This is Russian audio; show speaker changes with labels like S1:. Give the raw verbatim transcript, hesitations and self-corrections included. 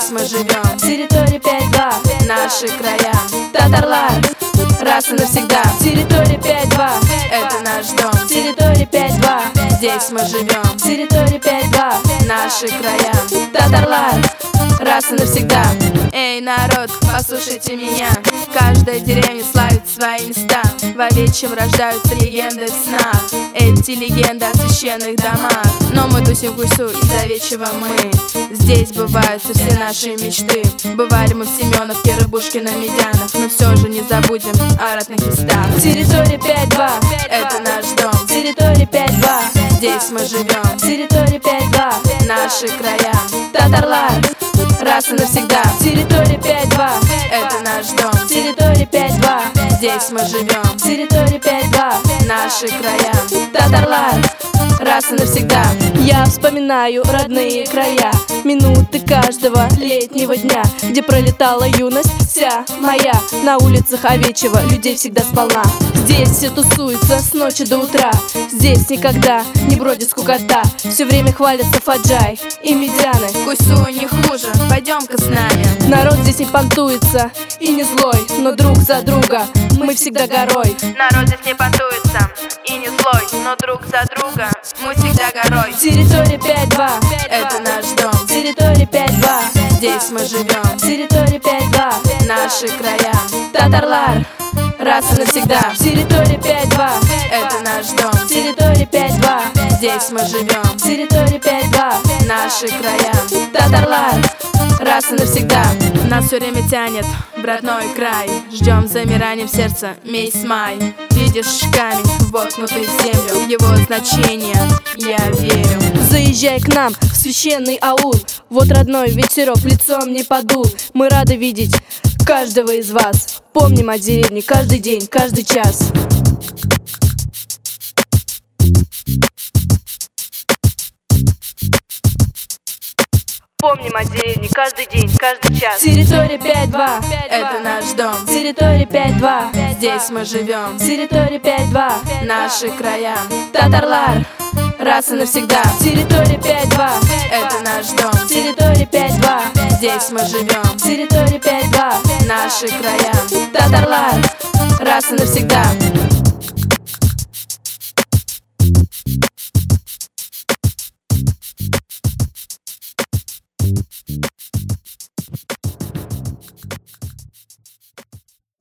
S1: здесь мы живем.
S2: Территория пять два,
S1: Наши края,
S2: Татарлар,
S1: раз и навсегда.
S2: территория пять два,
S1: Это наш дом,
S2: территория пять два,
S1: здесь мы живем.
S2: территория пять два,
S1: Наши края,
S2: Татарлар.
S1: раз и навсегда. Эй, народ, послушайте меня. Каждая деревня славит свои места. В овечьем рождаются легенды в снах. Эти легенды о священных домах. Но мы тусим в Куйсу, из овечьего мы. Здесь сбываются все наши мечты. Бывали мы в Семеновке, Рыбушкино, Медянах. Но все же не забудем о родных местах.
S2: Территория пять два,
S1: Это наш дом,
S2: территория пять два,
S1: здесь мы живем.
S2: территория пять два,
S1: Наши края,
S2: Татарлар,
S1: раз и навсегда.
S2: территория пять два,
S1: Это наш дом,
S2: территория пять два,
S1: здесь мы живем.
S2: территория пять два,
S1: Наши края,
S2: Татарлар.
S1: раз и навсегда.
S2: Я вспоминаю родные края, минуты каждого летнего дня, где пролетала юность вся моя. На улицах Овечьего людей всегда сполна. Здесь все тусуются с ночи до утра. Здесь никогда не бродит скукота. Все время хвалятся Фаджай и Медяны.
S1: Куйсу не хуже, пойдем-ка с нами.
S2: Народ здесь не понтуется и не злой, но друг за друга мы всегда горой.
S1: Народ здесь не понтуется и не злой, но друг за друга мы всегда горой.
S2: Территория пять два,
S1: Это наш дом,
S2: территория пять два,
S1: здесь мы живем.
S2: территория пять два,
S1: Наши края,
S2: Татарлар.
S1: раз и навсегда.
S2: Территория пять два,
S1: Это наш дом,
S2: территория пять два,
S1: здесь мы живем.
S2: территория пять два,
S1: Наши края,
S2: Татарлар.
S1: раз и навсегда. Нас все время тянет в родной край. Ждем замиранием сердца месяц май. Видишь камень, воткнутый в землю, в его значение я верю.
S2: Заезжай к нам в священный аул. Вот родной ветерок лицом не подул. Мы рады видеть каждого из вас. Помним о деревне каждый день, каждый час. Помним о деревне каждый день, каждый час. Территория пять два,
S1: Это наш дом,
S2: территория пять два,
S1: здесь мы живем.
S2: территория пять два,
S1: Наши края,
S2: Татарлар.
S1: раз и навсегда.
S2: Территория пять два,
S1: Это наш дом,
S2: территория пять два,
S1: здесь мы живем.
S2: территория пять два,
S1: Наши края,
S2: Татарлар.
S1: раз и навсегда.